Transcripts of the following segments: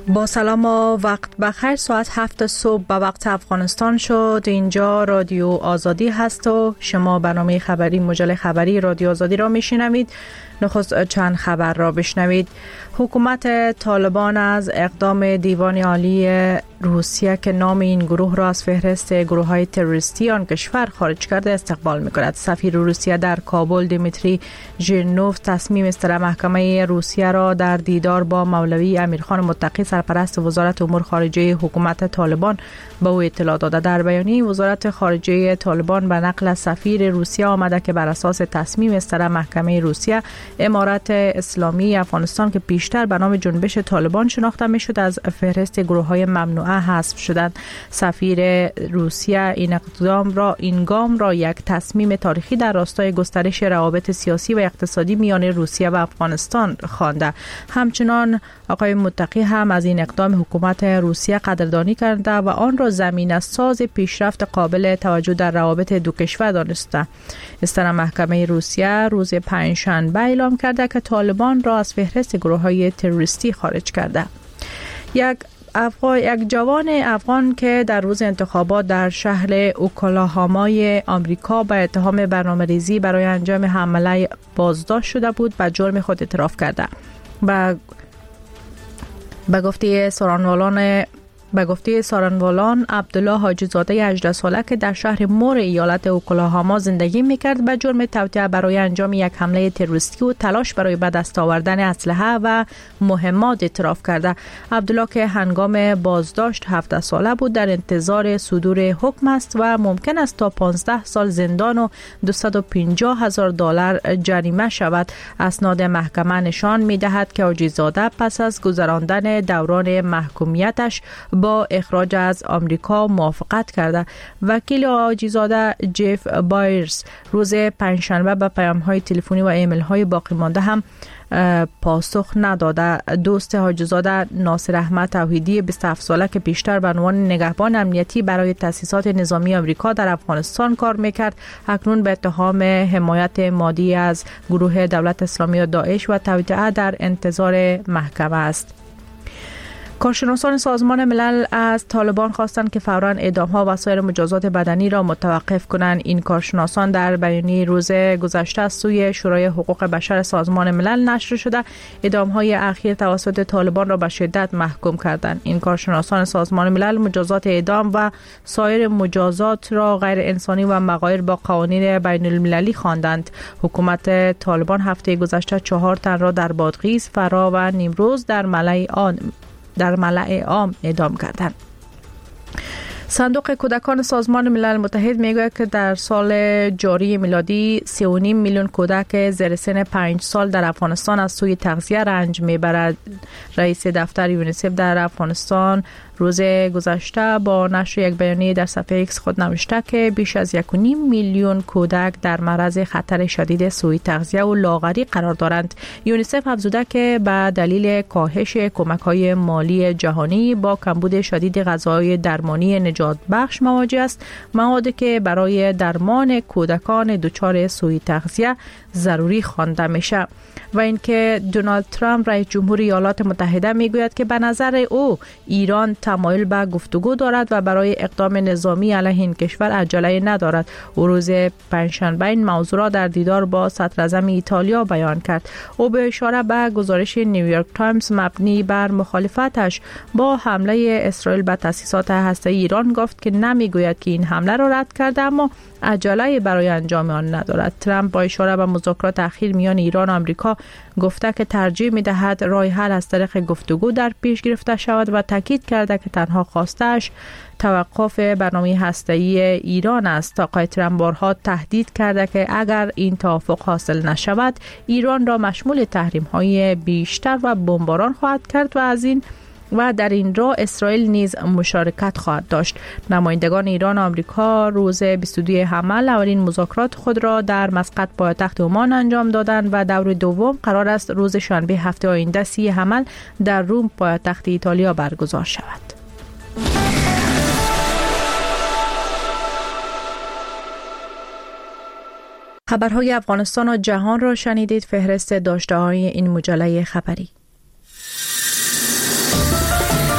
با سلام و وقت بخیر. ساعت 7 صبح به وقت افغانستان شد. اینجا رادیو آزادی هست و شما برنامه خبری مجله خبری رادیو آزادی را میشنوید. نخست چند خبر را بشنوید. حکومت طالبان از اقدام دیوان عالی روسیه که نام این گروه را از فهرست گروه‌های تروریستی آن کشور خارج کرده استقبال می‌کند. سفیر روسیه در کابل دیمیتری ژیرنوف تصمیم است محکمه روسیه را در دیدار با مولوی امیرخان متقی سرپرست وزارت امور خارجه حکومت طالبان به او اطلاع داده. در بیانیه وزارت خارجه طالبان به نقل از سفیر روسیه آمده که بر اساس تصمیم است محکمه روسیه امارت اسلامی افغانستان که پیشتر به نام جنبش طالبان شناخته می‌شد از فهرست گروه‌های ممنوعه حذف شدند. سفیر روسیه این گام را یک تصمیم تاریخی در راستای گسترش روابط سیاسی و اقتصادی میان روسیه و افغانستان خوانده. همچنان آقای متقی هم از این اقدام حکومت روسیه قدردانی کرده و آن را زمینه‌ساز پیشرفت قابل توجه در روابط دو کشور دانسته. استان محکمه روسیه روز پنجشنبه اعلام کرده که طالبان را از فهرست گروه‌های تروریستی خارج کرده. یک جوان افغان که در روز انتخابات در شهر اوکلاهامای آمریکا به اتهام برنامه‌ریزی برای انجام حمله بازداشت شده بود به جرم خود اعتراف کرده. به گفته سارنوالان عبدالله حاجی زاده 18 ساله که در شهر مور ایالت اوکلاهاما زندگی میکرد به جرم توطئه برای انجام یک حمله تروریستی و تلاش برای به دست آوردن اسلحه و مهمات اعتراف کرده. عبدالله که هنگام بازداشت 17 ساله بود در انتظار صدور حکم است و ممکن است تا 15 سال زندان و $250,000 جریمه شود. اسناد محکمه نشان میدهد که حاجی زاده پس از گذراندن دوران محکومیتش با اخراج از آمریکا موافقت کرده. وکیل حاجی زاده جف بایرز روز پنجشنبه به پیام‌های تلفنی و ایمیل‌های باقی مانده هم پاسخ نداده. دوست حاجی زاده ناصر احمد توحیدی 27 ساله که پیشتر به عنوان نگهبان امنیتی برای تأسیسات نظامی آمریکا در افغانستان کار میکرد، اکنون به اتهام حمایت مادی از گروه دولت اسلامی و داعش و توطئه در انتظار محکمه است. کارشناسان سازمان ملل از طالبان خواستند که فوراً اعدام‌ها و سایر مجازات بدنی را متوقف کنند. این کارشناسان در بیانیه روز گذشته از سوی شورای حقوق بشر سازمان ملل نشر شده اعدام‌های اخیر توسط طالبان را به شدت محکوم کردند. این کارشناسان سازمان ملل مجازات اعدام و سایر مجازات را غیر انسانی و مغایر با قوانین بین المللی خواندند. حکومت طالبان هفته گذشته 4 تن را در بادغیس، فرا و نیمروز در ملأ عام اعدام کردند. صندوق کودکان سازمان ملل متحد میگوید که در سال جاری میلادی 3.5 میلیون کودک زیر سن 5 سال در افغانستان از سوی تغذیه رنج میبرد. رئیس دفتر یونیسف در افغانستان روز گذشته با نشر یک بیانیه در صفحه ایکس خود نوشته که بیش از 1.5 میلیون کودک در معرض خطر شدید سوء تغذیه و لاغری قرار دارند. یونیسف افزوده که به دلیل کاهش کمک‌های مالی جهانی با کمبود شدید غذاهای درمانی نجات بخش مواجه است، موادی که برای درمان کودکان دچار سوء تغذیه ضروری خوانده میشه. و اینکه دونالد ترامپ رئیس جمهور ایالات متحده میگوید که به نظر او ایران تمایل به گفتگو دارد و برای اقدام نظامی علیه این کشور عجله ندارد. او روز پنجشنبه این موضوع را در دیدار با صدراعظم ایتالیا بیان کرد. او به اشاره به گزارش نیویورک تایمز مبنی بر مخالفتش با حمله اسرائیل به تأسیسات هسته‌ای ایران گفت که نمیگوید که این حمله را رد کرده اما عجله برای انجام آن ندارد. ترامپ با اشاره به مذاکرات اخیر میان ایران و آمریکا گفته که ترجیح می‌دهد راه حل از طریق گفتگو در پیش گرفته شود و تاکید کرده که تنها خواستش توقف برنامه هسته‌ای ایران است. آقای ترامپ بارها تهدید کرده که اگر این توافق حاصل نشود ایران را مشمول تحریم‌های بیشتر و بمباران خواهد کرد و در این راه اسرائیل نیز مشارکت خواهد داشت. نمایندگان ایران و آمریکا روز 22 حمل اولین مذاکرات خود را در مسقط پایتخت عمان انجام دادند و دور دوم قرار است روز شنبه هفته آینده 30 حمل در روم پایتخت ایتالیا برگزار شود. خبرهای افغانستان و جهان را شنیدید. فهرست داشته‌های این مجله خبری.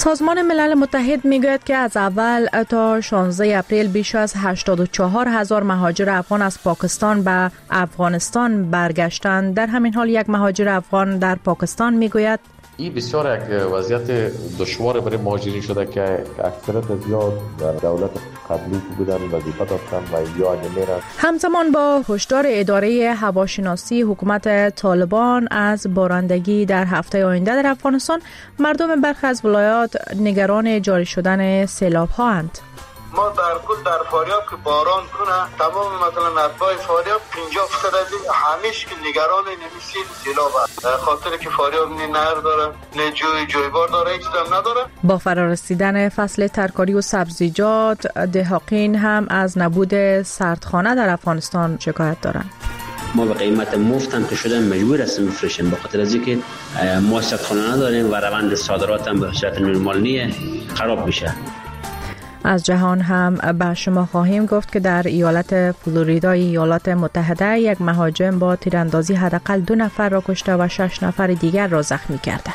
سازمان ملل متحد میگوید که از اول تا 16 اپریل بیش از 84,000 مهاجر افغان از پاکستان به افغانستان برگشتند. در همین حال یک مهاجر افغان در پاکستان میگوید این بسیار یک وضعیت دشوار برای مهاجرین شده که اکثریت زیاد در دولت قبلی بودن وظیفه داشتن و یا نمیرن. همزمان با هشدار اداره هواشناسی حکومت طالبان از بارندگی در هفته آینده در افغانستان، مردم برخی از ولایات نگران جاری شدن سیلاب ها اند. ما در فاریاب که باران کنه تمام مثلا اتباع فاریاب 50% از همیش که نگران نمیشین سیلاب است، خاطر که فاریاب نه نهر داره نه جویبار داره، هیچ چیز نداره. با فرارسیدن فصل ترکاری و سبزیجات، دهقین هم از نبود سردخانه در افغانستان شکایت دارند. ما به قیمت مفت هم که شدن مجبور هستیم بفروشیم، به خاطر از اینکه ما سردخانه نداریم و روند صادرات هم به صورت نرمال نیست، خراب میشه. از جهان هم به شما خواهیم گفت که در ایالت فلوریدای ایالات متحده یک مهاجم با تیراندازی حداقل 2 نفر را کشته و 6 نفر دیگر را زخمی کرده.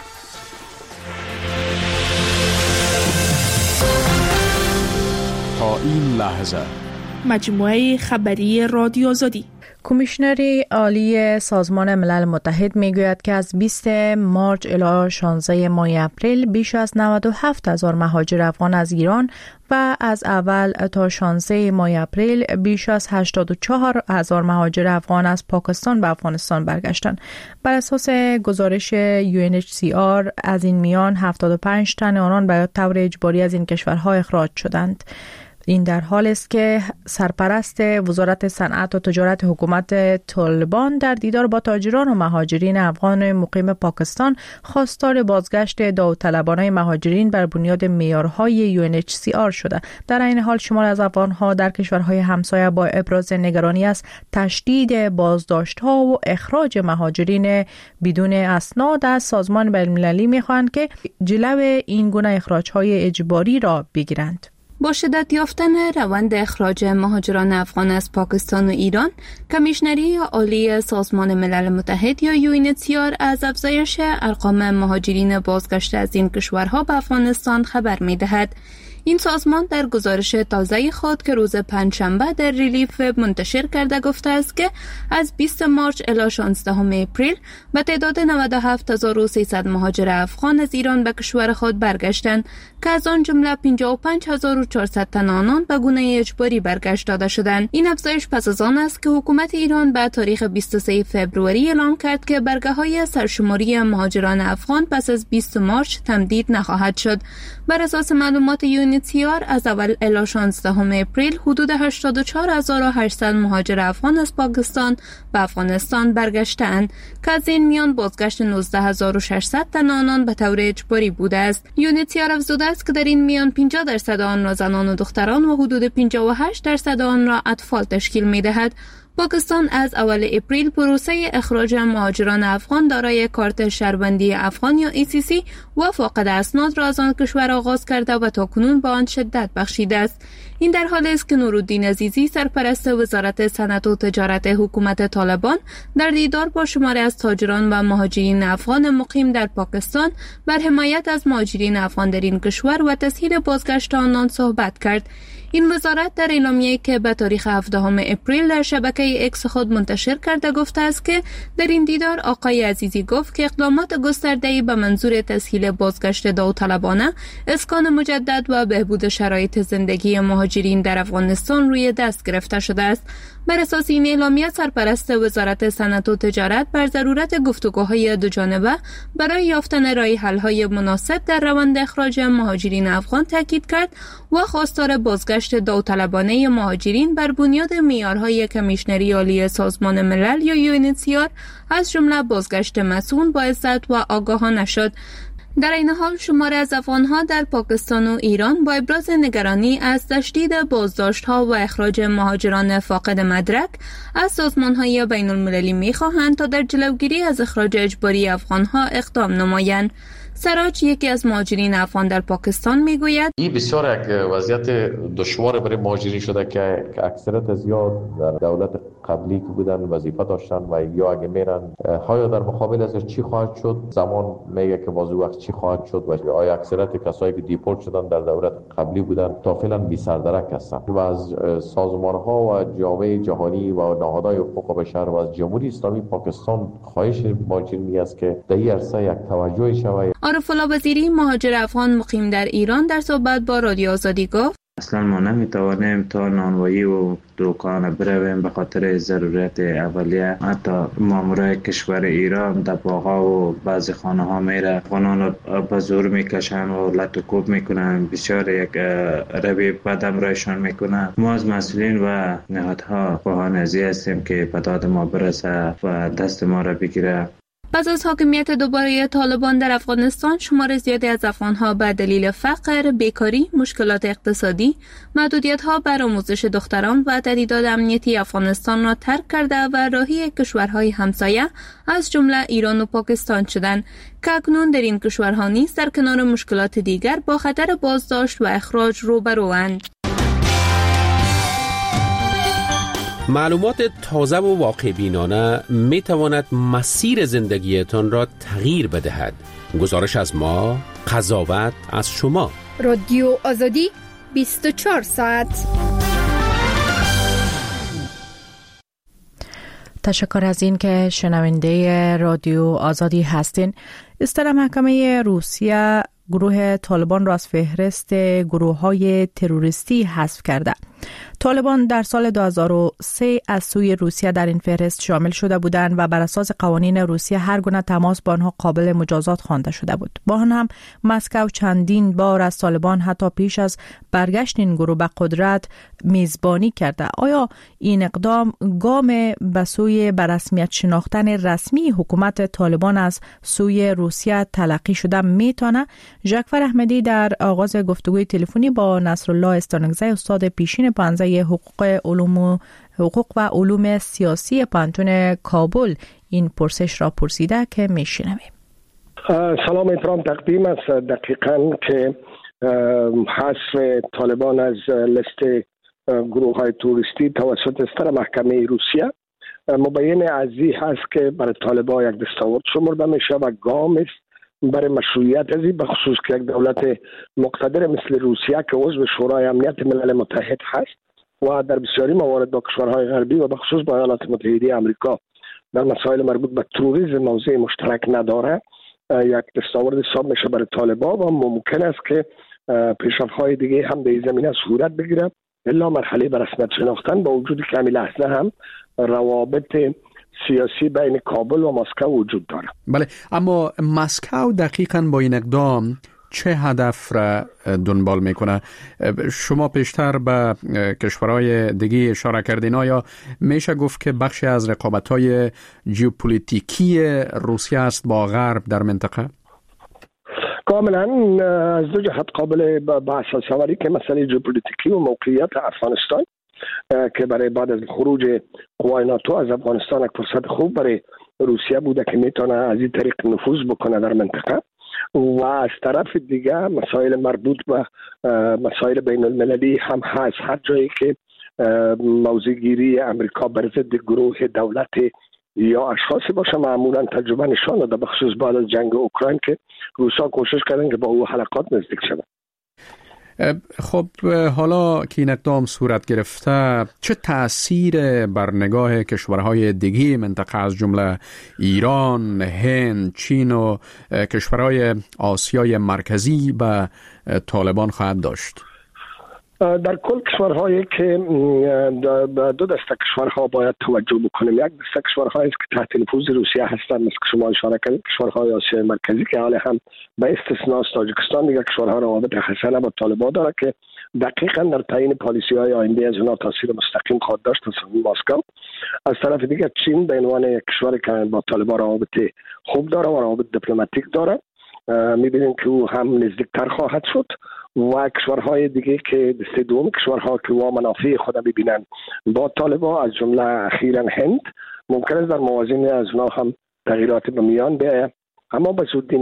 تا این لحظه مجموعه خبری رادیو آزادی. کمیشنر عالی سازمان ملل متحد میگوید که از 20 مارچ الی 16 ماه اپریل بیش از 97,000 مهاجر افغان از ایران و از اول تا 16 ماه اپریل بیش از 84,000 مهاجر افغان از پاکستان به افغانستان برگشتند. بر اساس گزارش UNHCR از این میان 75 تن آنان به طور اجباری از این کشورها اخراج شدند. این در حال است که سرپرست وزارت صنعت و تجارت حکومت طالبان در دیدار با تاجران و مهاجرین افغان مقیم پاکستان خواستار بازگشت داوطلبانه مهاجرین بر بنیاد معیارهای UNHCR شده. در این حال شمار از افغانها در کشورهای همسایه با ابراز نگرانی از تشدید بازداشت‌ها و اخراج مهاجرین بدون اسناد از سازمان بین‌المللی می‌خواهند که جلو این گونه اخراج‌های اجباری را بگیرند. با شدت یافتن روند اخراج مهاجران افغان از پاکستان و ایران، کمیشنری عالی سازمان ملل متحد یا UNHCR از افزایش ارقام مهاجرین بازگشته از این کشورها به افغانستان خبر می‌دهد. این سازمان در گزارش تازه خود که روز پنجشنبه در ریلیف وب منتشر کرده گفته است که از 20 مارچ الی 16 اپریل به تعداد 97,300 مهاجر افغان از ایران به کشور خود برگشتند که از آن جمله 55,400 تن آنان به گونه اجباری برگشت داده شدند. این افزایش پس از آن است که حکومت ایران به تاریخ 23 فوریه اعلام کرد که برگه‌های سرشماری مهاجران افغان پس از 20 مارچ تمدید نخواهد شد. بر اساس معلومات UNHCR از اول الی 16 اپریل حدود 84,800 مهاجر افغان از پاکستان به افغانستان برگشتند که از این میان بازگشت 19,600 تن آنان به طور اجباری بوده است. UNHCR افزوده است که در این میان 50% آن را زنان و دختران و حدود 58% آن را اطفال تشکیل می‌دهد. پاکستان از اول اپریل پروسه اخراج مهاجران افغان دارای کارت شهروندی افغان یا ECC و فاقد اسناد را از آن کشور آغاز کرده و تاکنون به آن شدت بخشیده است. این در حالی است که نورالدین عزیزی سرپرست وزارت صنعت و تجارت حکومت طالبان در دیدار با شماری از تاجران و مهاجرین افغان مقیم در پاکستان بر حمایت از مهاجرین افغان در این کشور و تسهیل بازگشت آنان صحبت کرد. این وزارت در اعلامیه‌ای که به تاریخ 17 اپریل در شبکه اکس خود منتشر کرده گفته است که در این دیدار آقای عزیزی گفت که اقدامات گسترده‌ای به منظور تسهیل بازگشت داوطلبانه، اسکان مجدد و بهبود شرایط زندگی مهاجرین در افغانستان روی دست گرفته شده است. بر اساس این اعلامیه سرپرست وزارت صنعت و تجارت بر ضرورت گفتگوهای دوجانبه برای یافتن راه حل‌های مناسب در روند اخراج مهاجرین افغان تاکید کرد و خواستار بازگشت داوطلبانه مهاجرین بر بنیاد معیارهای کمیشنری عالی سازمان ملل یا UNHCR از جمله بازگشت مسئول با عزت و آگاهانه شد. در این حال شماری از افغان‌ها در پاکستان و ایران با ابراز نگرانی از تشدید بازداشت‌ها و اخراج مهاجران فاقد مدرک از سازمان‌های بین‌المللی می‌خواهند تا در جلوگیری از اخراج اجباری افغان‌ها اقدام نمایند. سراج یکی از مهاجرین افغان در پاکستان میگوید این بسیار یک وضعیت دشوار برای مهاجرین شده که اکثریت زیاد در دولت قبلی که بودن وظیفه داشتن و یا اگه میرن ها در مقابل از چی خواهد شد، زمان میگه که بازو وقت چی خواهد شد و آیا اکثریت کسایی که دیپورت شدن در دولت قبلی بودن تا فعلا بی سردرک هستن و از سازمان‌ها و جامعه جهانی و نهادهای حقوق بشر و از جمهوری اسلامی پاکستان خواهش مهاجرین است که در این عرصه یک توجهی شود. عارف الله وزیری مهاجر افغان مقیم در ایران در صحبت با رادیو آزادی گفت اصلا ما نمیتوانیم تا نانوایی و دکان برویم به خاطر ضرورت اولیه. حتی مامورای کشور ایران در باغا و بعضی خانه ها میره افغانان رو به زور میکشن و لط و کوب میکنن، بسیار یک روی بدم رایشان میکنن. ما از مسئولین و نهادها خواهان ازی هستیم که به داد ما برسه و دست ما را بگیره. پس از حاکمیت دوباره طالبان در افغانستان، شمار زیادی از افغانها به دلیل فقر، بیکاری، مشکلات اقتصادی، محدودیت‌ها بر آموزش دختران و تهدیدات امنیتی افغانستان را ترک کرده و راهی کشورهای همسایه از جمله ایران و پاکستان شدند که اکنون در این کشورها نیز در کنار مشکلات دیگر با خطر بازداشت و اخراج روبروند. معلومات تازه و واقع بینانه می تواند مسیر زندگیتان را تغییر بدهد. گزارش از ما، قضاوت از شما. رادیو آزادی 24 ساعت. تشکر از این که شنونده رادیو آزادی هستین. استر محکمه روسیه گروه طالبان را از فهرست گروه‌های تروریستی حذف کرده. طالبان در سال 2003 از سوی روسیه در این فهرست شامل شده بودند و بر اساس قوانین روسیه هر گونه تماس با آنها قابل مجازات خوانده شده بود. با آن هم مسکو چندین بار از طالبان حتی پیش از برگشت این گروه به قدرت میزبانی کرده. آیا این اقدام گام به سوی به رسمیت شناختن رسمی حکومت طالبان از سوی روسیه تلقی شده میتونه؟ ژاکفر احمدی در آغاز گفتگوی تلفنی با نصرالله استانگزی استاد پیشین پانزه حقوق و علوم سیاسی پانتون کابل این پرسش را پرسیده که میشنویم. سلام احترام تقدیم است. دقیقاً که حذف طالبان از لیست گروه های توریستی توسط استر محکمه روسیه مبین ازی هست که برای طالبان یک دستاورد شمرده میشه و گام است برای مشروعیت ازی، به خصوص که یک دولت مقتدر مثل روسیه که عضو شورای امنیت ملل متحد هست و در بسیاری موارد با کشورهای غربی و به خصوص با ایالات متحده آمریکا در مسائل مربوط به تروریسم موضع مشترک نداره، یک دستاورد حساب میشه برای طالبان و ممکن است که پیشرفت‌های دیگه هم در این زمینه صورت بگیره. الا مرحله به رسمیت شناختن با وجود که همین لحظه هم روابط سیاسی بین کابل و مسکو وجود داره. بله، اما مسکو دقیقاً با این اقدام چه هدف را دنبال میکنه؟ شما پیشتر به کشورهای دیگه اشاره کردین، آیا میشه گفت که بخشی از رقابت‌های ژئوپلیتیکی روسیه است با غرب در منطقه؟ کاملا از دو جهت قابل بحث است. که مسئله ژئوپلیتیکی و موقعیت افغانستان که برای بعد از خروج قوای ناتو از افغانستان یک فرصت خوب برای روسیه بوده که میتونه از این طریق نفوذ بکنه در منطقه، و از طرف دیگه مسائل مربوط به مسائل بین المللی هم هست. هر جایی که موضع گیری امریکا بر ضد گروه دولت یا اشخاصی باشه، معمولا تجربه نشان داده به خصوص بعد از جنگ اوکراین که روسا کوشش کردن که با او حلقات نزدیک شدن. خب حالا که این اقدام صورت گرفته، چه تأثیر بر نگاه کشورهای دیگه منطقه از جمله ایران، هند، چین و کشورهای آسیای مرکزی به طالبان خواهد داشت؟ در کل کشورهایی که دو دسته کشورها باید توجه بکنیم. یک دسته کشورهایی که تحت نفوذ روسیه هستند، مثل شما اشاره کردید کشورهای آسیای مرکزی که حالا هم به استثناء تاجیکستان دیگر کشورها روابط حسنه با طالبان داره که دقیقاً در تعیین پالیسی‌های آینده از اونها تاثیر مستقیم خواهد داشت از مسکو. از طرف دیگر چین به عنوان یک کشوری که با طالبان روابط خوب داره و روابط دیپلماتیک داره، می‌بینیم که او هم نزدیکتر خواهد شد و کشورهای دیگه که دسته دوم کشورها که و منافع خود می‌بینن با طالبان از جمله اخیراً هند ممکن است در موازین از اونها هم تغییرات به میان بیاید، اما به زودی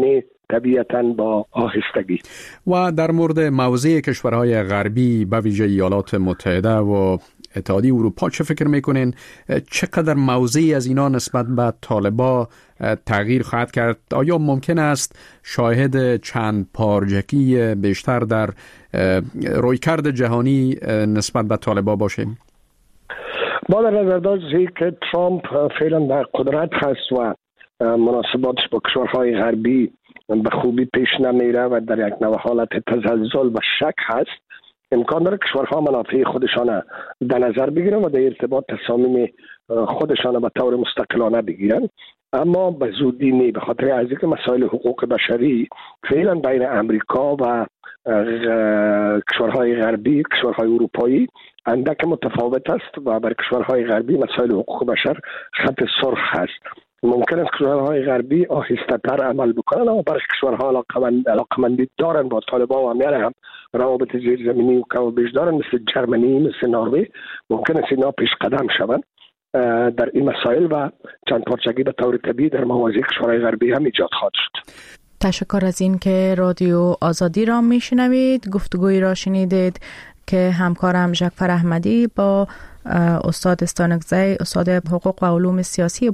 طبیعتاً با آهستگی. و در مورد موضع کشورهای غربی به ویژه ایالات متحده و اتحادیه اروپا چه فکر میکنین؟ چقدر موضعی از اینا نسبت به طالبا تغییر خواهد کرد؟ آیا ممکن است شاهد چند پارچگی بیشتر در رویکرد جهانی نسبت به طالبا باشیم؟ با در نظر داشت که ترامپ فعلا در قدرت هست و مناسباتش با کشورهای غربی به خوبی پیش نمیره و در یک نوع حالت تزلزل و شک هست، امکان داره کشورها منافع خودشان در نظر بگیرن و در ارتباط تصامیم خودشان به طور مستقلانه بگیرن، اما به زودی نه، به خاطر از اینکه مسائل حقوق بشری فعلا بین امریکا و کشورهای غربی، کشورهای اروپایی اندک متفاوت است و برای کشورهای غربی مسائل حقوق بشر خط سرخ هست. ممکن است کشورهای غربی آهسته‌تر عمل بکنن، اما برای کشورها علاقمندی دارن با طالبان و میان هم روابط زیرزمینی و کم و بیش دارن، مثل جرمنی، مثل نروژ. ممکن است اینا پیش قدم شوند در این مسائل و چند پارچگی به طور طبیعی در موازی کشورهای غربی هم ایجاد خواهد شد. تشکر از این که رادیو آزادی را میشنوید. گفتگوی را شنیدید که همکارم ژکفر احمدی با استاد استانکزی، استاد حقوق و علوم سیاسی.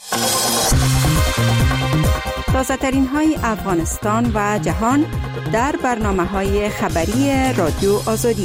تازه ترین های افغانستان و جهان در برنامه‌های خبری رادیو آزادی.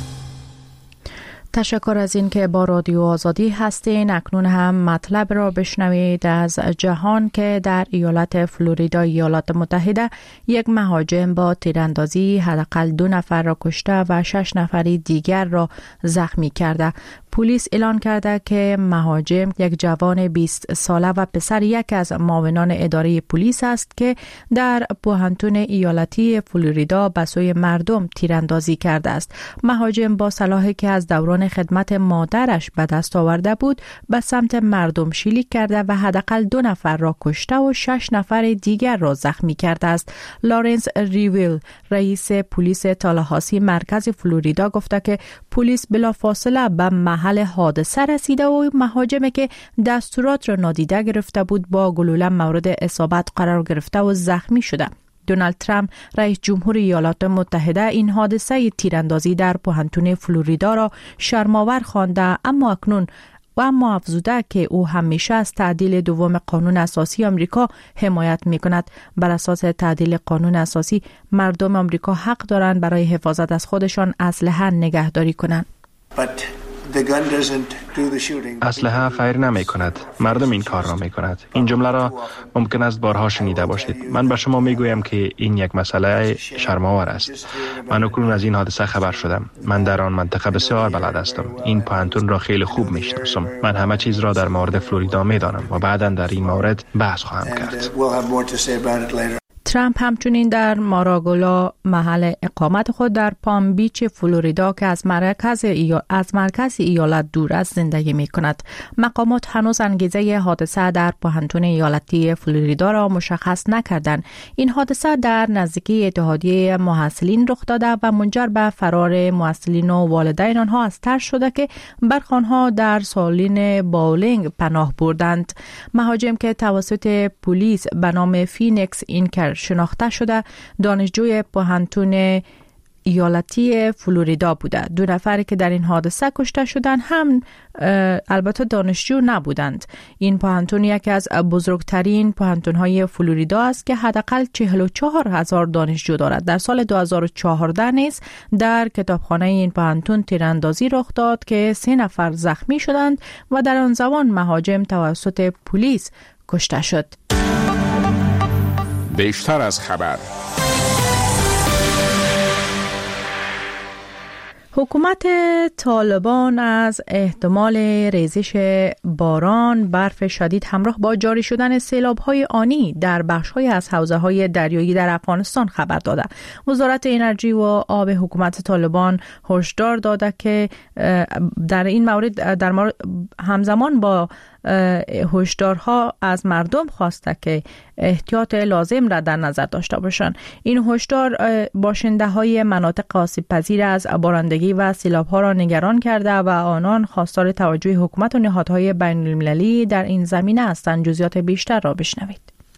تشکر از این که با رادیو آزادی هستین. اکنون هم مطلب را بشنوید از جهان که در ایالت فلوریدا ایالات متحده یک مهاجم با تیراندازی حداقل 2 نفر را کشته و 6 نفر دیگر را زخمی کرده. پلیس اعلان کرده که مهاجم یک جوان 20 ساله و پسر یک از معاونان اداره پلیس است که در پوهنتون ایالتی فلوریدا به سوی مردم تیراندازی کرده است. مهاجم با سلاحی که از دوران خدمت مادرش به دست آورده بود به سمت مردم شلیک کرده و حداقل 2 نفر را کشته و 6 نفر دیگر را زخمی کرده است. لارنس ریویل، رئیس پلیس تالاهاسی مرکز فلوریدا، گفته که پلیس بلافاصله به محل حادثه رسیده و مهاجمی که دستورات را نادیده گرفته بود با گلوله مورد اصابت قرار گرفته و زخمی شده. دونالد ترامپ، رئیس جمهور ایالات متحده، این حادثه تیراندازی در پوهنتون فلوریدا را شرم‌آور خوانده، اما افزوده که او همیشه از تعدیل دوم قانون اساسی آمریکا حمایت می‌کند. بر اساس تعدیل قانون اساسی مردم آمریکا حق دارند برای حفاظت از خودشان اسلحه نگهداری کنند. اسلحه فیر نمی کند، مردم این کار را می کند. این جمله را ممکن است بارها شنیده باشید. من به شما می گویم که این یک مسئله شرم‌آور است. من اکنون از این حادثه خبر شدم. من در آن منطقه بسیار بلد هستم. این پوهنتون را خیلی خوب می شناسم. من همه چیز را در مورد فلوریدا می دانم و بعداً در این مورد بحث خواهم کرد. ترامپ همچنین در ماراگولا، محل اقامت خود در پام بیچ فلوریدا که از مرکز ایالت دور است، زندگی می کند. مقامات هنوز انگیزه حادثه در پوهنتون ایالتی فلوریدا را مشخص نکردند. این حادثه در نزدیکی اتحادیه محصلین رخ داده و منجر به فرار محصلین و والدین آنها از ترس شده که برخی آنها در سالن باولینگ پناه بردند. مهاجم که توسط پلیس به نام فینیکس اینکر شناخته شده، دانشجوی پوهنتون ایالتی فلوریدا بوده. 2 نفری که در این حادثه کشته شدند هم البته دانشجو نبودند. این پوهنتون یکی از بزرگترین پوهنتون‌های فلوریدا است که حداقل 44,000 دانشجو دارد. در سال 2014 نیز در کتابخانه این پوهنتون تیراندازی رخ داد که 3 نفر زخمی شدند و در آن زمان مهاجم توسط پلیس کشته شد. بیشتر از خبر. حکومت طالبان از احتمال ریزش باران، برف شدید همراه با جاری شدن سیلاب‌های آنی در بخش‌های از حوزه‌های دریایی در افغانستان خبر داده. وزارت انرژی و آب حکومت طالبان هشدار داده که در این مورد همزمان با هشدارها از مردم خواسته که احتیاط لازم را در نظر داشته باشند. این هشدار باشنده‌های مناطق آسیب‌پذیر از بارندگی و سیلاب‌ها را نگران کرده و آنان خواستار توجه حکومت و نهادهای بین‌المللی در این زمینه هستند. جزئیات بیشتر را بشنوید.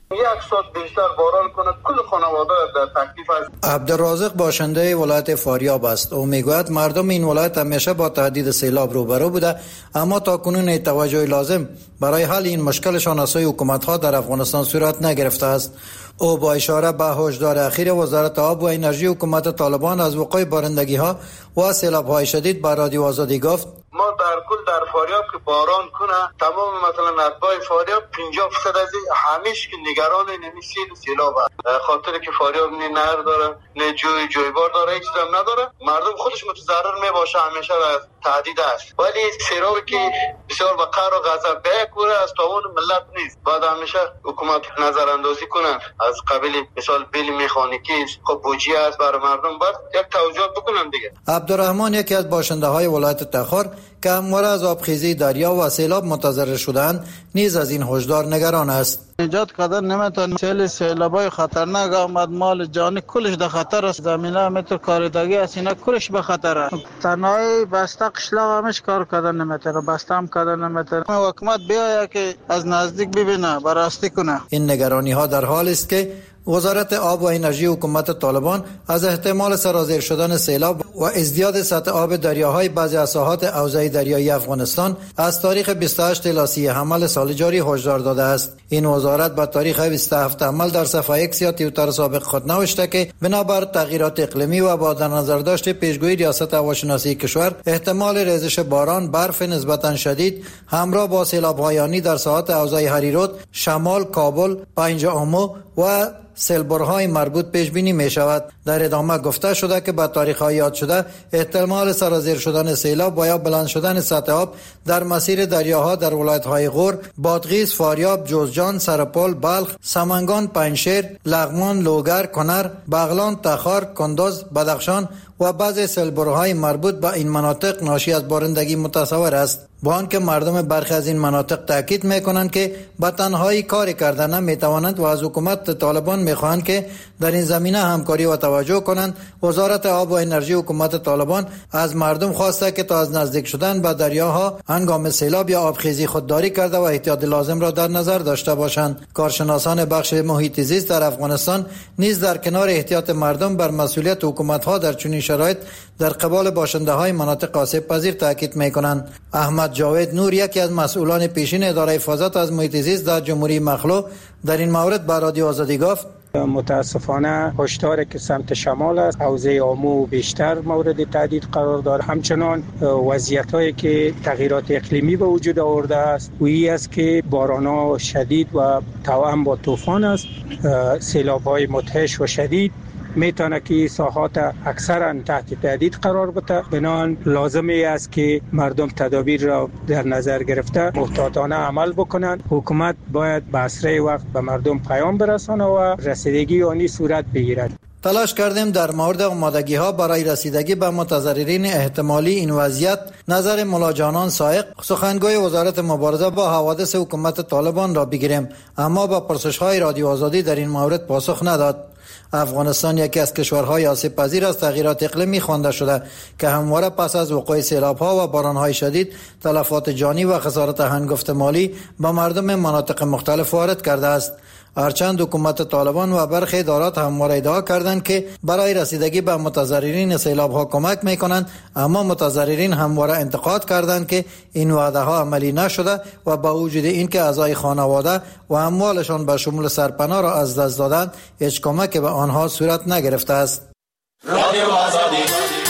یک ساعت بیشتر باران کنه کل خانواده در تکلیف است. عبدالرازق باشنده ولایت فاریاب است. او میگوید مردم این ولایت همیشه با تهدید سیلاب روبرو بوده، اما تا کنون توجه لازم برای حل این مشکلشان از سوی حکومت‌ها در افغانستان صورت نگرفته است. او با اشاره به هشدار اخیر وزارت آب و انرژی حکومت طالبان از وقوع بارندگی‌ها و سیلاب‌های شدید به رادیو آزادی گفت: ما در فاریاب که باران کنه تمام مثلا اتباع فاریاب 50% از همیش که نگران نمیسیل سیلاب است. خاطر که فاریاب نه نهر داره، نه جویبار داره، هیچ چیز نداره. مردم خودش متضرر میباشه، همیشه از تهدید است. ولی سیلابی که بسیار به قهر و غضب بکوره از توان ملت نیست. بعد همیشه حکومت نظر اندازی کنن از قبیل مثال بیل مکانیکی خب بودجه است برای مردم، بعد یک توجیهات بکنن دیگه. عبدالرحمن یکی از باشنده های ولایت تخار که همواره از آبخیزی دریا و سیلاب متضرر شدند نیز از این هشدار نگران است. نجات کردن نمیتونه، سیلابای خطرناک آمد، مال جانی کلش در خطر است، زمینه متر کاریدگی است، اینا کلش به خطر است. تنهایی بسته قشلاق همش کار کردن نمیتونه، بسته هم کردن نمیتونه. حکومت بیاید که از نزدیک ببینه، بررسی کنه. این نگرانی ها در حال است که وزارت آب و انرژی حکومت طالبان از احتمال سرازیر شدن سیلاب و ازدیاد سطح آب دریاهای بعضی از ساحات حوزه دریایی افغانستان از تاریخ 28 الی 30 حمل سال جاری هشدار داده است. این وزارت با تاریخ 27 حمل در صفحه ایکس یا توییتر سابق خود نوشته که بنابر تغییرات اقلیمی و با در نظر داشت پیشگویی ریاست هواشناسی کشور احتمال ریزش باران برف نسبتا شدید همراه با سیلاب‌های آنی در ساحات حوزه هریرود، شمال کابل، پنج آمو و سیلبرهای مربوط پیش بینی می شود. در ادامه گفته شده که با تاریخ های یاد شده احتمال سرازیر شدن سیلاب و یا بلند شدن سطح آب در مسیر دریاها در ولایت های غور، بادغیس، فاریاب، جوزجان، سرپل، بلخ، سمنگان، پنجشیر، لغمان، لوگر، کنر، بغلان، تخار، کندوز، بدخشان و بعضی سیلبرهای مربوط به این مناطق ناشی از بارندگی متصور است. با آنکه مردم برخی از این مناطق تاکید میکنند که به تنهایی کاری کردن نمیتوانند و از حکومت طالبان میخواهند که در این زمینه همکاری و توجه کنند. وزارت آب و انرژی حکومت طالبان از مردم خواسته که تا از نزدیک شدن به دریاها هنگام سیلاب یا آبخیزی خودداری کرده و احتیاط لازم را در نظر داشته باشند. کارشناسان بخش محیط زیست در افغانستان نیز در کنار احتیاط مردم بر مسئولیت حکومت‌ها در چنین شرایط در قبال باشنده‌های مناطق آسیب پذیر تاکید می‌کنند. احمد جاوید نور یکی از مسئولان پیشین اداره حفاظت از محیط زیست در جمهوری مخلوع در این مورد به رادیو آزادی گفت: متاسفانه هشداری که سمت شمال است، حوزه آمو بیشتر مورد تهدید قرار دارد. همچنان وضعیت‌هایی که تغییرات اقلیمی به وجود آورده است و این است که باران‌ها شدید و توأم با طوفان است، سیلاب‌های مدهش و شدید میتونه که ساحات اکثرا تحت تهدید قرار بده. بنابراین لازمی است که مردم تدابیر را در نظر گرفته محتاطانه عمل بکنند. حکومت باید به اسرع وقت به مردم پیام برسانه و رسیدگی آنی صورت بگیرد. تلاش کردیم در مورد آمادگی ها برای رسیدگی به متضررین احتمالی این وضعیت نظر ملاجانان سائق، سخنگوی وزارت مبارزه با حوادث حکومت طالبان را بگیریم، اما با پرسش های رادیو آزادی در این مورد پاسخ نداد. افغانستان یکی از کشورهای آسیب پذیر از تغییرات اقلیمی خوانده شده که همواره پس از وقوع سیلاب‌ها و باران‌های شدید تلفات جانی و خسارت هنگفت مالی به مردم مناطق مختلف وارد کرده است. هرچند حکومت طالبان و برخی ادارات همواره ادعا کردند که برای رسیدگی به متضررین سیلاب‌ها کمک می‌کنند، اما متضررین همواره انتقاد کردند که این وعده‌ها عملی نشده و با وجود اینکه اعضای خانواده و اموالشان به شمول سرپناه را از دست دادند، هیچ کمکی به آنها صورت نگرفته است. رادیو آزادی.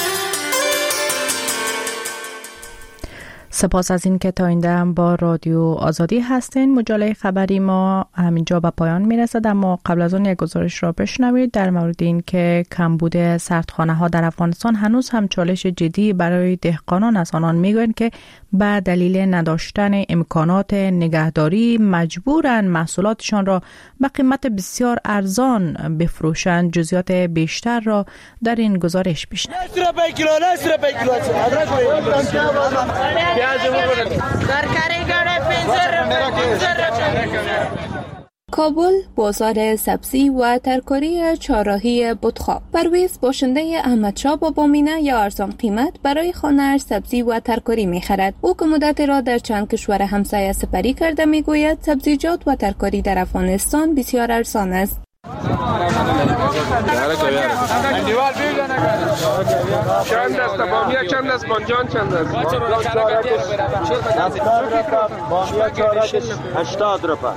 سپاس از این که تا این دم با رادیو آزادی هستین. مجله خبری ما همینجا به پایان میرسد، اما قبل از اون یک گزارش را بشنوید در مورد این که کمبود سردخانه ها در افغانستان هنوز هم چالش جدی برای دهقانان است. آنان میگویند که به دلیل نداشتن امکانات نگهداری مجبورند محصولاتشان را به قیمت بسیار ارزان بفروشند. جزئیات بیشتر را در این گزارش بشنوید. کابل، بازار سبزی و ترکاری چهارراهی بتخواب. پرویز باشنده احمدشاه بابامینه یا ارزان قیمت برای خانه‌اش سبزی و ترکاری می‌خرد. او که مدت را در چند کشور همسایه سپری کرده می‌گوید سبزیجات و ترکاری در افغانستان بسیار ارزان است. چند است بامیه، چند است بانجان، چند است بامیه، چارکش 80 روپا.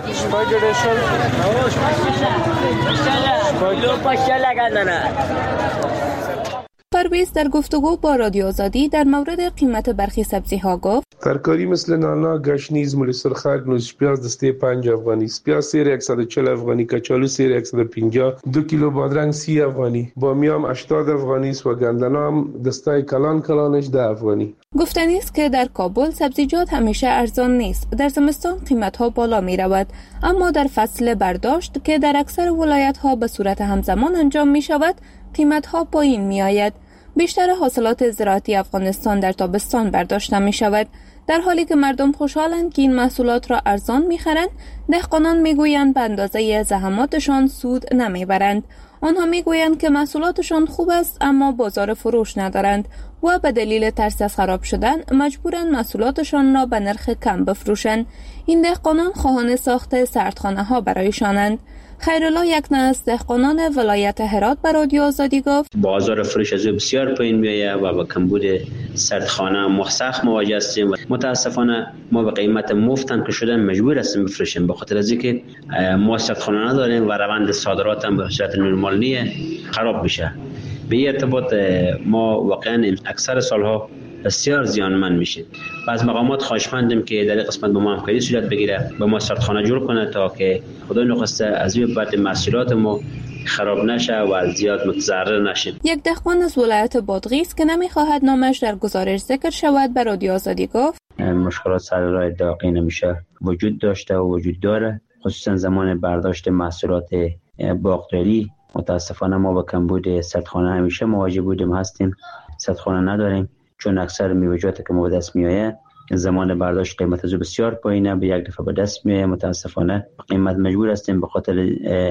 پرویز در گفتگو با رادیو آزادی در مورد قیمت برخی سبزی ها گفت: ترکاری مثل نانا، گشنیز، مولی سرخک، نوش پیاز دسته 5 افغانی، پیاز سیر 140 افغانی، کچالو سیر 150، 2 کیلو بادرنگ 30 افغانی، بامیام 80 افغانی است و گندنام دسته کلانش 10 افغانی. گفتنی است که در کابل سبزیجات همیشه ارزان نیست. در زمستان قیمت ها بالا می رود، اما در فصل برداشت که در اکثر ولایت ها به صورت همزمان انجام می شود قیمت ها پایین می آید. بیشتر حاصلات زراعتی افغانستان در تابستان برداشته می شود. در حالی که مردم خوشحالند که این محصولات را ارزان می خرند، دهقانان می گویند به اندازه زحماتشان سود نمی برند. آنها می گویند که محصولاتشان خوب است اما بازار فروش ندارند و به دلیل ترس از خراب شدن مجبورند محصولاتشان را به نرخ کم بفروشند. این دهقانان خواهان ساخت سردخانه ها برایشانند. خیرالله یک از دهقانان ولایت هرات به رادیو آزادی گفت: بازار فروش از بسیار پایین میآید و با کمبود سردخانه ما سخت مواجه هستیم. متاسفانه ما به قیمت مفتم که شدن مجبور هستیم بفروشیم، به خاطر از اینکه ما سردخانه نداریم و روند صادرات هم به صورت نرمال نیست، خراب میشه. به این ارتباط ما واقعا اکثر سالها بسیار زیانمند میشید. از مقامات خواهشمندیم که در این قسمت با ما همکاری صورت بگیره، با ما سردخانه جور کنه تا که خدای نخواسته از این بعد محصولات ما خراب نشه و زیاد متضرر نشیم. یک دهقان از ولایت بادغیس که نمیخواهد نامش در گزارش ذکر شود به رادیو آزادی گفت: مشکلات سر راه داغی نمیشه وجود داشته و وجود داره، خصوصا زمان برداشت محصولات باغداری. متاسفانه ما با کمبود سردخانه همیشه مواجه بودیم هستیم، سردخانه نداریم چون اکثر میوه‌جاتی که ما به دست میآید زمان برداشت قیمت از بسیار پایینه، به یک دفعه به دست میآید. متاسفانه قیمت مجبور هستیم به خاطر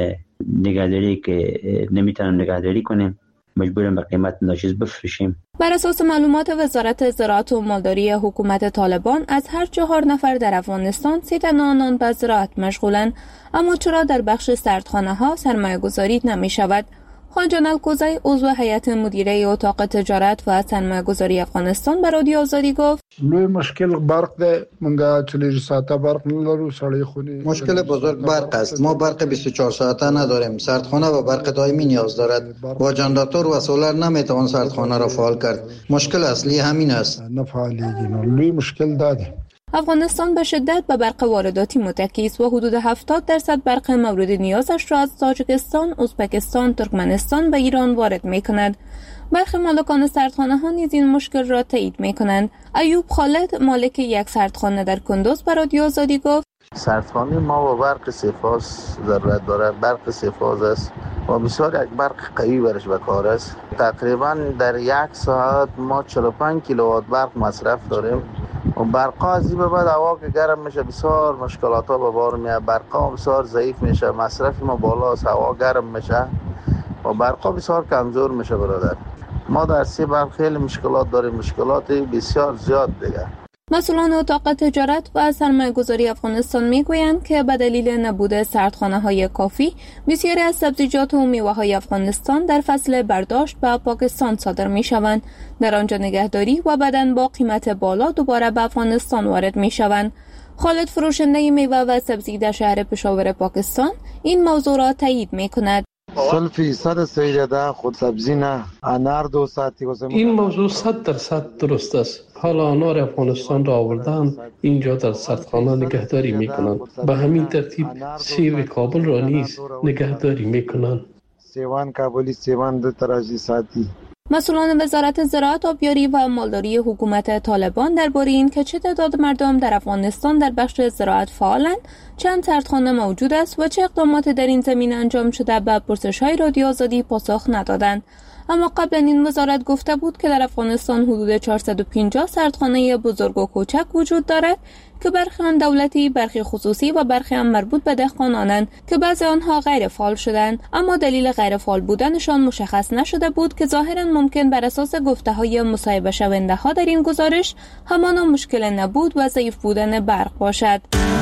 نگهداری که نمیتونیم نگهداری کنیم، مجبوریم به قیمت ناچیز بفروشیم. بر اساس معلومات وزارت زراعت و مالداری حکومت طالبان از هر 4 نفر در افغانستان 3 تن آنان به زراعت مشغولند، اما چرا در بخش سردخانه ها سرمایه گذاری نمی شود؟ خان جان الکوزی عضو هیئت مدیره اتاق تجارت و سرمایه گذاری افغانستان به رادیو آزادی گفت: لوی مشکل برق ده، منگا 24 ساعته برق ندارو، سړی خونی. مشکل بزرگ برق است. ما برق 24 ساعته نداریم. سردخانه و برق دائمی نیاز دارد. با جنراتور و سولر نمیتوان سردخانه را فعال کرد. مشکل اصلی همین است. نفعالیږي نو لوی مشکل ده. افغانستان به شدت به برق وارداتی متکی است و حدود 70% برق مورد نیازش را از تاجیکستان، ازبکستان، ترکمنستان و ایران وارد می‌کند. برخی مالکان سردخانه ها نیز این مشکل را تایید می‌کنند. ایوب خالد مالک یک سردخانه در کندوز به رادیو آزادی گفت: سردخانه ما با برق سه‌فاز ضرورت دارد. برق سه‌فاز است و بسیار یک برق قوی برش به کار است. تقریبا در یک ساعت ما 45 کیلووات برق مصرف داریم و برقا از این به بعد هوا که گرم میشه بسیار مشکلات ها به بار میاد. برقا بسیار ضعیف میشه، مصرف ما بالا است، هوا گرم میشه و برقا بسیار کمزور میشه برادر. ما در سی برق خیلی مشکلات داریم، مشکلات بسیار زیاد دیگه. مسئولان اتاق تجارت و سرمایه‌گذاری افغانستان میگویند که به دلیل نبود سردخانه‌های کافی بسیاری از سبزیجات و میوه‌های افغانستان در فصل برداشت به پاکستان صادر می‌شوند، در آنجا نگهداری و بعداً با قیمت بالا دوباره به افغانستان وارد می‌شوند. خالد فروشنده میوه و سبزی در شهر پشاور پاکستان این موضوع را تایید می‌کند. 100% سیده خود سبزی نه، انار 2 ساعتی این موضوع 100% درست است. حالا انار افغانستان را آوردند اینجا در سردخانه نگهداری میکنند، به همین ترتیب سیب کابل را نیز نگهداری میکنند. سیوان کابلی سیوان 2 تراجی ساعتی. مسئولان وزارت زراعت، آبیاری و مالداری حکومت طالبان درباره این که چه تعداد مردم در افغانستان در بخش زراعت فعالند، چند سردخانه موجود است و چه اقدامات در این زمینه انجام شده به پرسش‌های رادیو آزادی پاسخ ندادند. اما قبلا این وزارت گفته بود که در افغانستان حدود 450 سردخانه بزرگ و کوچک وجود دارد که برخی آن دولتی، برخی خصوصی و برخی هم مربوط به دهقانانند که بعضی آنها غیر فعال شدند، اما دلیل غیر فعال بودنشان مشخص نشده بود که ظاهرا ممکن بر اساس گفته‌های مصاحبه شونده ها در این گزارش همانا مشکل نبود و ضعیف بودن برق باشد.